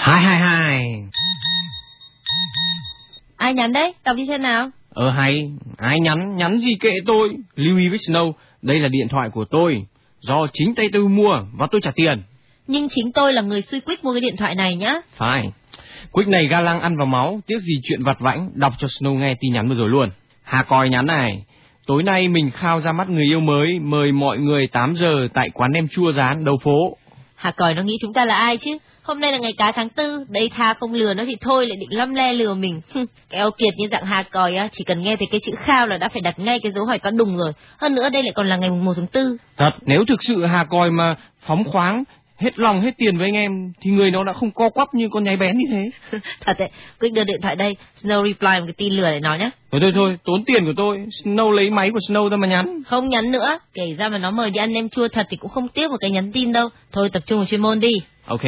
222. Ai nhắn đấy? Đọc đi xem nào. Hay, ai nhắn gì kệ tôi. Lưu ý với Snow, đây là điện thoại của tôi, do chính tay tôi mua và tôi trả tiền. Nhưng chính tôi là người xui Quick mua cái điện thoại này nhá. Phải, Quick này ga lăng ăn vào máu, tiếc gì chuyện vặt vãnh. Đọc cho Snow nghe tin nhắn vừa rồi luôn. Hà Còi nhắn này: tối nay mình khao ra mắt người yêu mới, mời mọi người 8 giờ tại quán nem chua rán đầu phố. Hà Còi nó nghĩ chúng ta là ai chứ? Hôm nay là ngày cá tháng 4, đây tha không lừa nó thì thôi lại định lăm le lừa mình. Cái eo kiệt như dạng Hà Còi á, chỉ cần nghe thấy cái chữ khao là đã phải đặt ngay cái dấu hỏi con đùng rồi. Hơn nữa đây lại còn là ngày 1 tháng 4. Thật, nếu thực sự Hà Còi mà phóng khoáng, hết lòng hết tiền với anh em thì người nó đã không co quắp như con nhái bén như thế. Thật đấy, Quick đưa điện thoại đây, Snow reply một cái tin lừa để nó nhá. Thôi, tốn tiền của tôi, Snow lấy máy của Snow ra mà nhắn. Không nhắn nữa, kể ra mà nó mời đi ăn nem chua thật thì cũng không tiếc một cái nhắn tin đâu. Thôi tập trung vào chuyên môn đi. Ok.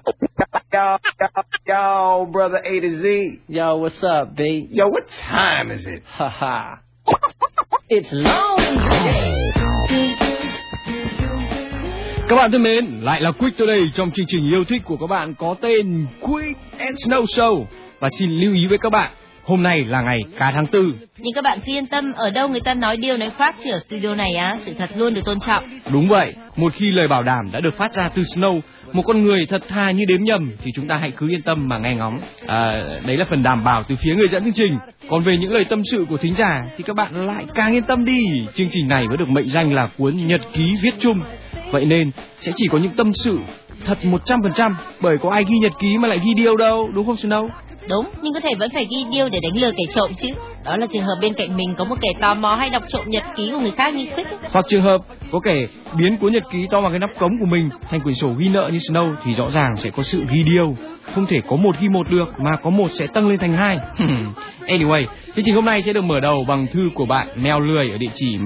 Yo, brother A to Z. Yo, what's up, B? Yo, what time is it? Haha. It's long day. Các bạn thân mến, lại là Quick tôi đây trong chương trình yêu thích của các bạn có tên Quick and Snow Show. Và xin lưu ý với các bạn, hôm nay là ngày cá tháng 4. Nhưng các bạn cứ yên tâm, ở đâu người ta nói điều nói khác chứ ở studio này á, sự thật luôn được tôn trọng. Đúng vậy, một khi lời bảo đảm đã được phát ra từ Snow, một con người thật thà như đếm nhầm, thì chúng ta hãy cứ yên tâm mà nghe ngóng. Đấy là phần đảm bảo từ phía người dẫn chương trình. Còn về những lời tâm sự của thính giả thì các bạn lại càng yên tâm đi. Chương trình này mới được mệnh danh là cuốn nhật ký viết chung. Vậy nên sẽ chỉ có những tâm sự thật 100%, bởi có ai ghi nhật ký mà lại ghi điêu đâu, đúng không Snow? Đúng, nhưng có thể vẫn phải ghi điêu để đánh lừa kẻ trộm chứ. Đó là trường hợp bên cạnh mình có một kẻ tò mò hay đọc trộm nhật ký của người khác như Quick. Hoặc trường hợp có kẻ biến cuốn nhật ký to bằng cái nắp cống của mình thành quyển sổ ghi nợ như Snow thì rõ ràng sẽ có sự ghi điêu. Không thể có một ghi một được, mà có một sẽ tăng lên thành 2. Anyway, chương trình hôm nay sẽ được mở đầu bằng thư của bạn Mèo Lười ở địa chỉ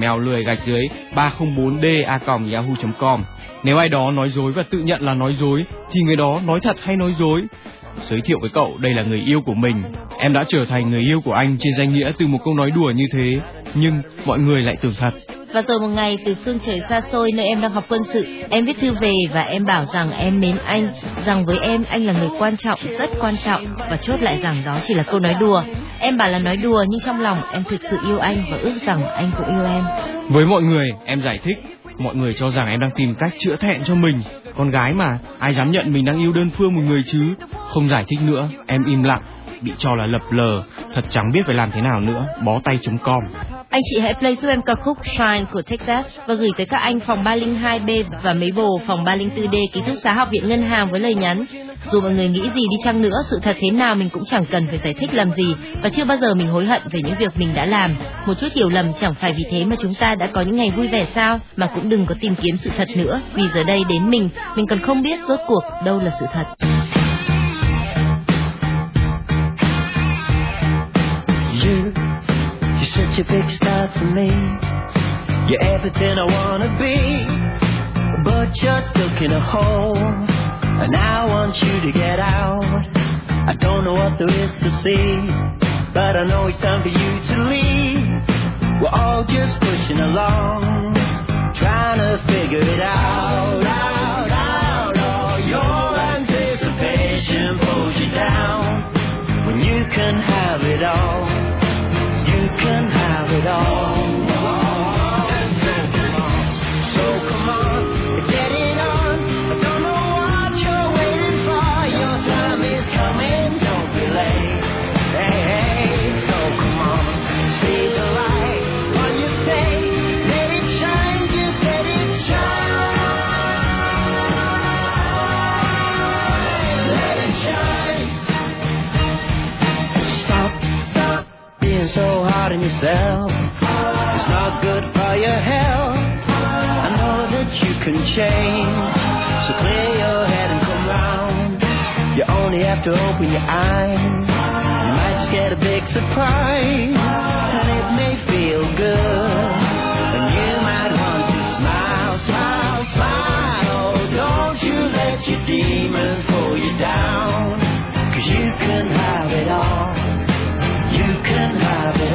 mèo lười_304d@yahoo.com. Nếu ai đó nói dối và tự nhận là nói dối thì người đó nói thật hay nói dối? Giới thiệu với cậu, đây là người yêu của mình. Em đã trở thành người yêu của anh trên danh nghĩa từ một câu nói đùa như thế, nhưng mọi người lại tưởng thật. Và rồi một ngày từ phương trời xa xôi nơi em đang học quân sự, em viết thư về và em bảo rằng em mến anh, rằng với em anh là người quan trọng, rất quan trọng, và chốt lại rằng đó chỉ là câu nói đùa. Em bảo là nói đùa nhưng trong lòng em thực sự yêu anh và ước rằng anh cũng yêu em. Với mọi người, em giải thích. Mọi người cho rằng em đang tìm cách chữa thẹn cho mình. Con gái mà, ai dám nhận mình đang yêu đơn phương một người chứ. Không giải thích nữa, em im lặng, bị cho là lập lờ, thật chẳng biết phải làm thế nào nữa. Bó tay.com. Anh chị hãy play giúp em ca khúc Shine của Texas và gửi tới các anh phòng 302B và Mabel phòng 304D ký túc xá học viện ngân hàng với lời nhắn: dù mọi người nghĩ gì đi chăng nữa, sự thật thế nào mình cũng chẳng cần phải giải thích làm gì, và chưa bao giờ mình hối hận về những việc mình đã làm. Một chút hiểu lầm chẳng phải vì thế mà chúng ta đã có những ngày vui vẻ sao, mà cũng đừng có tìm kiếm sự thật nữa, vì giờ đây đến mình còn không biết rốt cuộc đâu là sự thật. You're such a big star to me. You're everything I wanna be, but you're stuck in a hole, and I want you to get out. I don't know what there is to see, but I know it's time for you to leave. We're all just pushing along, trying to figure it out. Oh, your anticipation pulls you down when you can have it all. You can have it all. So come on, get it on. I don't know what you're waiting for. Your time is coming, don't be late. Hey, so come on, see the light on your face. Let it shine, just let it shine. Let it shine. Stop being so hard on yourself. It's not good for your health. I know that you can change, so clear your head and come round. You only have to open your eyes. You might just get a big surprise, and it may feel good, and you might want to smile, smile, smile. Oh, don't you let your demons pull you down, 'cause you can have it all. You can have it